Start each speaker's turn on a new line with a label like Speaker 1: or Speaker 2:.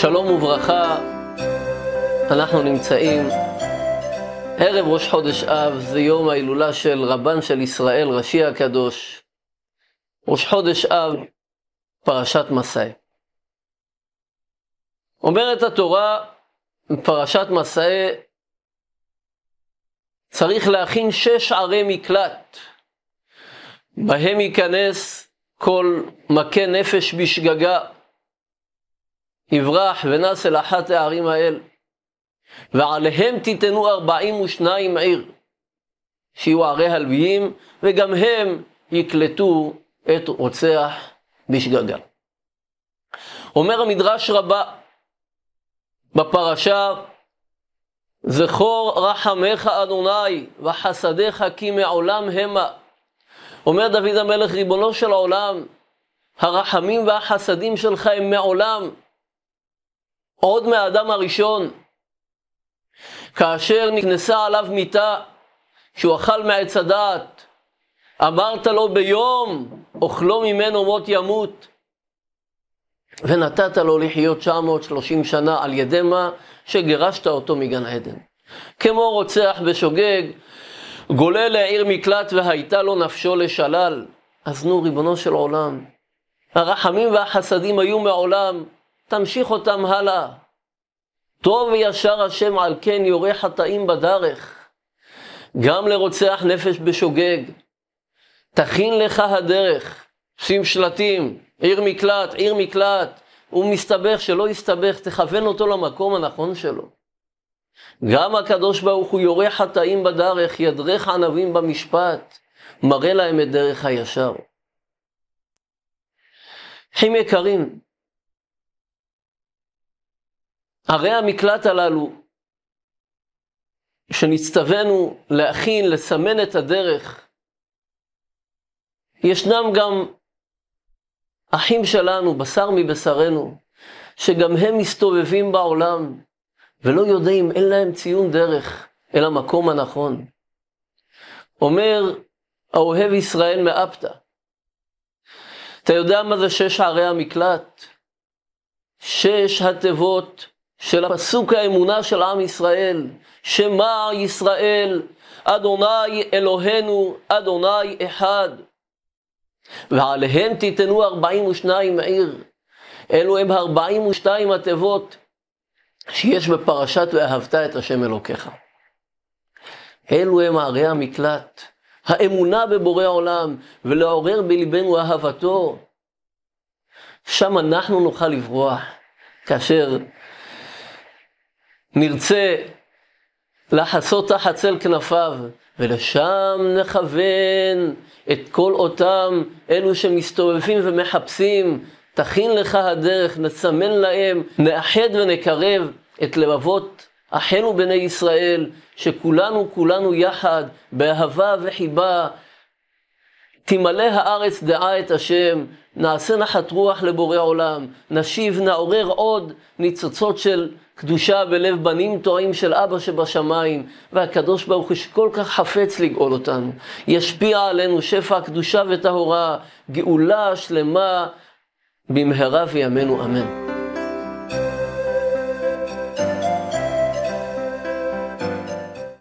Speaker 1: שלום וברכה, אנחנו נמצאים ערב ראש חודש אב, זה יום ההילולה של רבן של ישראל, ראשי הקדוש. ראש חודש אב, פרשת מסעי. אומרת התורה, פרשת מסעי, צריך להכין 6 ערי מקלט, בהם ייכנס כל מכה נפש בשגגה, יברח ונס אל אחת הערים האל, ועליהם תיתנו 42 עיר, שיהיו ערי הלוויים, וגם הם יקלטו את רוצח בשגגה. אומר המדרש רבה בפרשה, זכור רחמך אדוני וחסדיך כי מעולם המה. אומר דוד המלך, ריבונו של העולם, הרחמים והחסדים שלך הם מעולם, עוד מהאדם הראשון, כאשר נכנסה עליו מיתה, שהוא אכל מעץ הדעת, אמרת לו ביום אוכלו ממנו מות ימות, ונתת לו לחיות 930 שנה, על ידי מה? שגירשת אותו מגן עדן. כמו רוצח בשוגג, גולה לעיר מקלט והייתה לו נפשו לשלל. אז נו, ריבונו של עולם, הרחמים והחסדים היו מעולם, תמשיך אותם הלאה. טוב וישר השם, על כן יורה חטאים בדרך. גם לרוצח נפש בשוגג, תכין לך הדרך, שים שלטים, עיר מקלט, עיר מקלט. הוא מסתבך, שלא יסתבך, תכוון אותו למקום הנכון שלו. גם הקדוש ברוך הוא יורה חטאים בדרך, ידרך ענבים במשפט, מראה להם את דרך הישר. אחים יקרים, ערי המקלט הללו, שנצטווינו להכין, לסמן את הדרך, ישנם גם אחים שלנו, בשר מבשרנו, שגם הם מסתובבים בעולם, ולא יודעים, אין להם ציון דרך אל המקום הנכון. אומר האוהב ישראל מאפתא, אתה יודע מה זה 6 ערי המקלט? 6 התיבות של הפסוק האמונה של עם ישראל, שמע ישראל, אדוני אלוהינו, אדוני אחד. ועליהם תיתנו 42 עיר. אלו הם 42 התיבות שיש בפרשת ואהבת את השם אלוקיך. אלו הם ערי המקלט, האמונה בבורא עולם, ולעורר בליבנו אהבתו. שם אנחנו נוכל לברוח, כאשר נרצה לחסות תחת צל כנפיו, ולשם נכוון את כל אותם אלו שמסתובבים ומחפשים. תכין לך הדרך, נסמן להם, נאחד ונקרב את לבבות אחינו בני ישראל, שכולנו יחד באהבה וחיבה תמלא הארץ דעה את השם, נעשה נחת רוח לבורא עולם, נשיב, נעורר עוד ניצוצות של קדושה בלב בנים תועים של אבא שבשמיים, והקדוש ברוך הוא שכל כך חפץ לגאול אותנו, ישפיע עלינו שפע קדושה וטהורה, גאולה שלמה במהרה וימינו אמן.